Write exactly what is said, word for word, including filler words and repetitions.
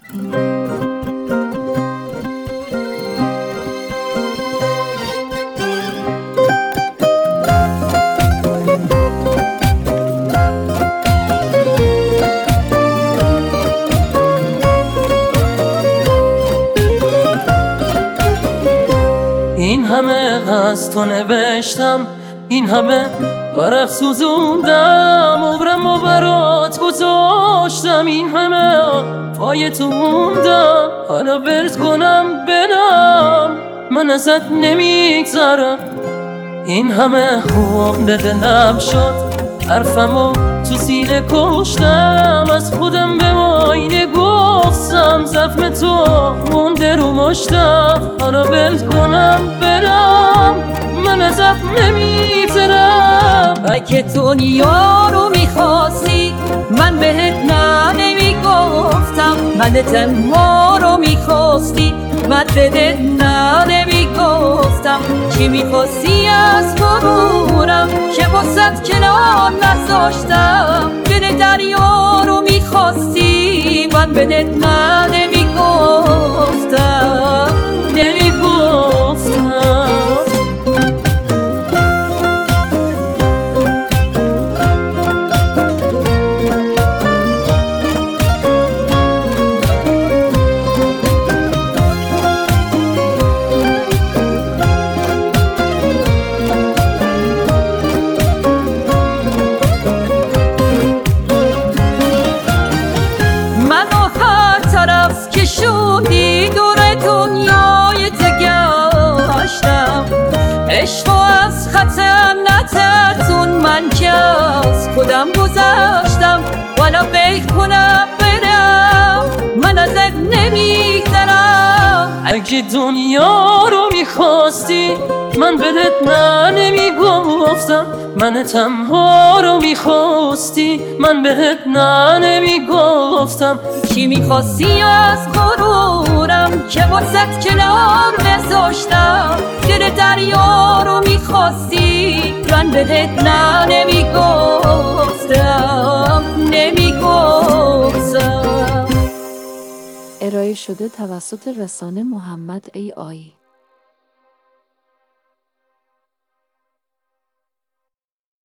این همه از تو نوشتم، این همه ورق سوزوندم، عمرم و برات گذاشتم، این همه پای تو موندم. حالا برد کنم برم، من ازت نمیگذرم. این همه خواب دلم شد، حرفمو تو سینه کشتم، از خودم به آینه گفتم زخم تو مونده رو مشتم. حالا برد کنم برم، من ازت نمیگذرم. اگه دنیا رو میخواستی من بهت نه نمیگفتم، من تنها رو میخواستی من بهت نه نمیگفتم. چی میخواستی از غرورم که واسط کنار نذاشتم؟ دل دریا رو میخواستی من بهت نه نمیگفتم نمیگفتم. شدی دور دنیای تگشتم، عشق از خطم نترسون، من که از خودم گذشتم. والا بیت کنم برم، من ازت نمیگذرم. اگه دنیا رو میخواستی من بهت نه نمیگفتم، من تنها رو میخواستی من بهت نه نمیگفتم. چی میخواستی از غرورم که واسط کنار نذاشتم؟ دل دریا رو میخواستی من بهت نه نمیگفتم نمیگفتم. ارائه شده توسط رسانه محمد ای آی.